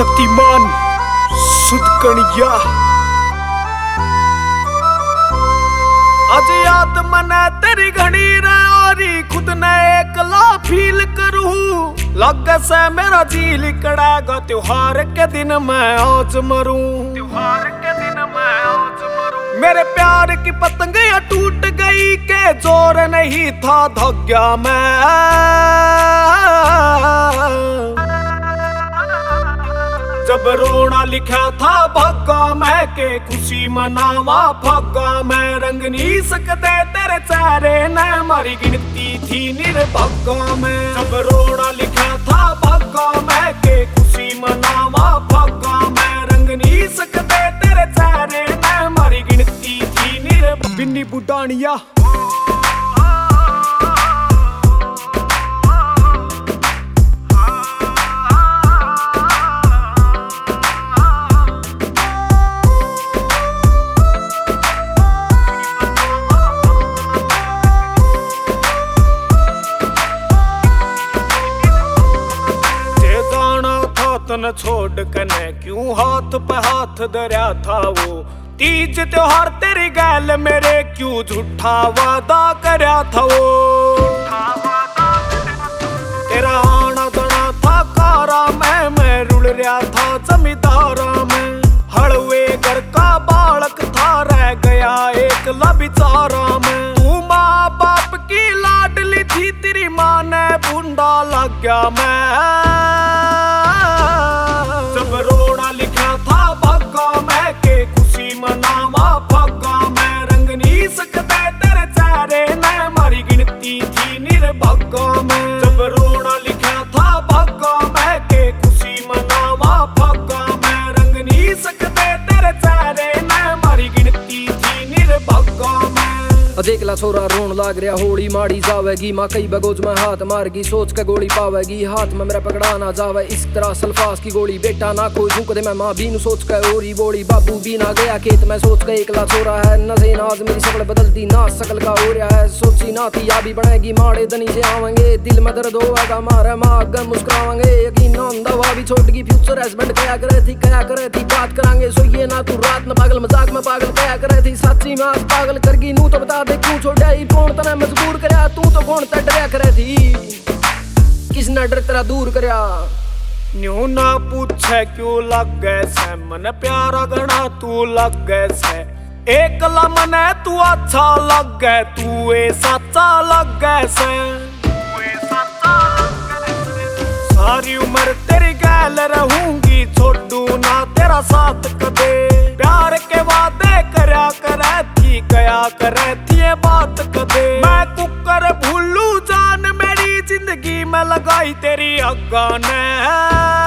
शक्तिमान सुदकणिया आज याद मने तेरी घड़ी रे औरी खुद ने एकला फील करूं लग से मेरा जी लिकड़ेगा त्योहार के दिन मैं आज मरूं त्योहार के दिन मैं आज मरूं मेरे प्यार की पतंगियां टूट गई के जोर नहीं था धग्या मैं जब रोना लिखा था भग्गा मैं के खुशी मनावा भग्गा मैं रंग नहीं सकते तेरे चेहरे ने हमारी गिनती थी निर्भग्गा मैं जब रोना लिखा था भग्गा मैं के खुशी मनावा भग्गा मैं रंग नहीं सकते तेरे चेहरे ने हमारी गिनती थी निर्भग्गा बिन्नी बुढ़ानिया तन छोड़ कने क्यों हाथ पे हाथ धरा था वो तीज त्योहार तेरी गैल मेरे क्यों झूठा वादा करया था वो तेरा आना जाना था कारा मैं रुल रहा था जमींदारा में हड़वे घर का बालक था रह गया एकला बेचारा में तू माँ बाप की लाडली थी तेरी माँ ने बूंदा लग गया मैं जब रोना लिखा था भग्गा मैं के खुशी मनावा भग्गा मैं रंग नहीं सकते तेरे चेहरे ने हमारी गिनती थी निर्भग्गा मैं जब रोना लिखा था भग्गा मैं के खुशी मनावा भग्गा मैं रंग नहीं सकते तेरे चेहरे ने हमारी गिनती थी निर्भग्गा मैं देखला छोरा रोन लाग रहा होली माड़ी जावेगी माँ कई बगोज में हाथ मारगी सोच के गोली पावेगी हाथ में मेरा पकड़ा ना जावे इस तरह सल्फास की गोली बेटा ना कोई झुक दे मैं माँ भी सोच के ओरी बोली बाबू भी ना गया खेत में सोच के एकला छोरा है नजे नाज मेरी शकल बदलती ना शकल का हो रहा है सोची ना थी या भी बनेगी माड़े दनी से आवेंगे दिल में दर्द होगा मारे माँ अगर मुस्कुरावेंगे यकीन ना दवा भी छोड़ गई फ्यूचर हस्बैंड कया करे थी बात करांगे सोइए ना तू रात में पागल मजाक में पागल कया करे थी सच्ची में आज पागल करगी नू तो बता क्यों छोड़ा ही कौन तने मजबूर करया तू तो कौन ते डरया करे थी किसने डर तेरा दूर करया न्यू ना पूछे क्यों लग गए से मन प्यारा गणा तू लग गए से एकला मने तू अच्छा लग गए तू ए सच्चा लग गए से सारी उम्र तेरी गैल रहूंगी छोड़ू ना तेरा साथ कदे प्यार के वादे करया करे थी कया करे थी ये बात कदे मैं कुकर भूलू जान मेरी जिंदगी में लगाई तेरी अग्गा ने